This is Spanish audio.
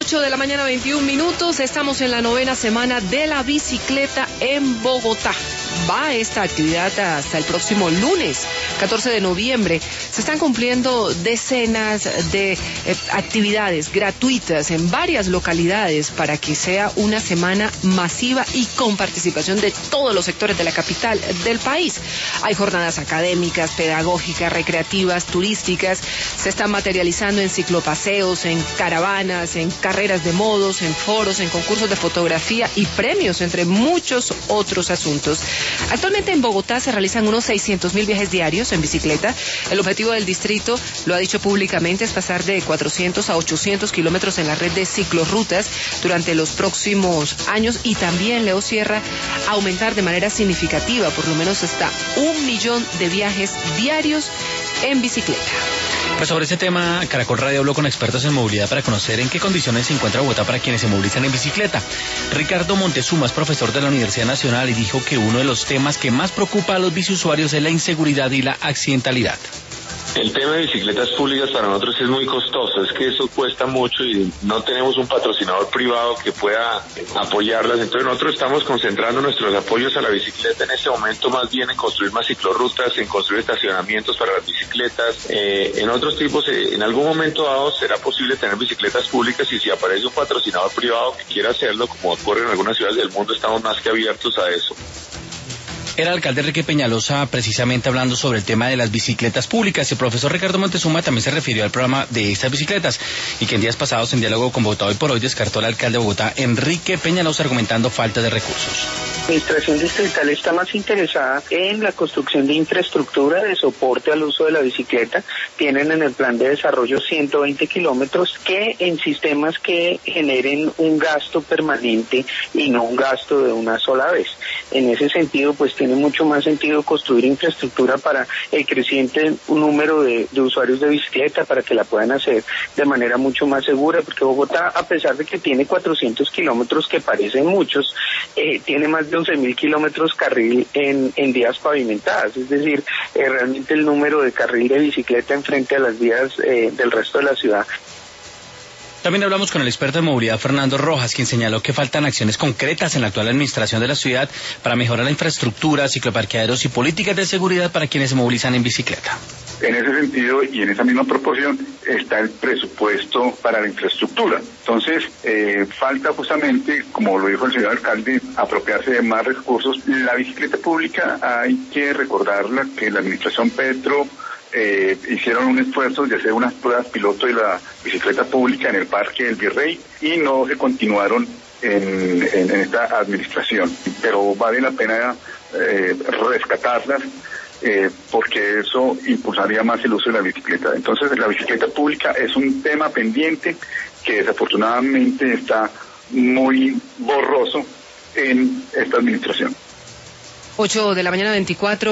8 de la mañana, 21 minutos. Estamos en la 9ª semana de la bicicleta en Bogotá. Va esta actividad hasta el próximo lunes, 14 de noviembre. Se están cumpliendo decenas de actividades gratuitas en varias localidades para que sea una semana masiva y con participación de todos los sectores de la capital del país. Hay jornadas académicas, pedagógicas, recreativas, turísticas. Se están materializando en ciclopaseos, en caravanas, en carreras de modos, en foros, en concursos de fotografía y premios, entre muchos otros asuntos. Actualmente en Bogotá se realizan unos 600.000 viajes diarios en bicicleta. El objetivo del distrito, lo ha dicho públicamente, es pasar de 400 a 800 kilómetros en la red de ciclorrutas durante los próximos años, y también, Leo Sierra, aumentar de manera significativa, por lo menos hasta 1 millón de viajes diarios en bicicleta. Pues sobre este tema, Caracol Radio habló con expertos en movilidad para conocer en qué condiciones se encuentra Bogotá para quienes se movilizan en bicicleta. Ricardo Montezuma es profesor de la Universidad Nacional y dijo que uno de los temas que más preocupa a los biciusuarios es la inseguridad y la accidentalidad. El tema de bicicletas públicas para nosotros es muy costoso, es que eso cuesta mucho y no tenemos un patrocinador privado que pueda apoyarlas. Entonces nosotros estamos concentrando nuestros apoyos a la bicicleta en este momento más bien en construir más ciclorrutas, en construir estacionamientos para las bicicletas. En otros tipos, en algún momento dado será posible tener bicicletas públicas, y si aparece un patrocinador privado que quiera hacerlo, como ocurre en algunas ciudades del mundo, estamos más que abiertos a eso. Era el alcalde Enrique Peñalosa precisamente hablando sobre el tema de las bicicletas públicas. El profesor Ricardo Montezuma también se refirió al programa de estas bicicletas y que en días pasados, en diálogo con Bogotá Hoy por Hoy, descartó al alcalde de Bogotá, Enrique Peñalosa, argumentando falta de recursos. La administración distrital está más interesada en la construcción de infraestructura de soporte al uso de la bicicleta. Tienen en el plan de desarrollo 120 kilómetros que en sistemas que generen un gasto permanente y no un gasto de una sola vez. En ese sentido, pues tiene mucho más sentido construir infraestructura para el creciente número de usuarios de bicicleta, para que la puedan hacer de manera mucho más segura, porque Bogotá, a pesar de que tiene 400 kilómetros, que parecen muchos, tiene más de 11.000 kilómetros carril en vías pavimentadas, es decir, realmente el número de carril de bicicleta en frente a las vías del resto de la ciudad. También hablamos con el experto en movilidad Fernando Rojas, quien señaló que faltan acciones concretas en la actual administración de la ciudad para mejorar la infraestructura, cicloparqueaderos y políticas de seguridad para quienes se movilizan en bicicleta. En ese sentido y en esa misma proporción está el presupuesto para la infraestructura. Entonces, falta justamente, como lo dijo el señor alcalde, apropiarse de más recursos. La bicicleta pública hay que recordarla que la administración Petro hicieron un esfuerzo de hacer unas pruebas piloto de la bicicleta pública en el Parque del Virrey y no se continuaron en esta administración, pero vale la pena rescatarlas porque eso impulsaría más el uso de la bicicleta. Entonces la bicicleta pública es un tema pendiente que desafortunadamente está muy borroso en esta administración. 8 de la mañana, 24.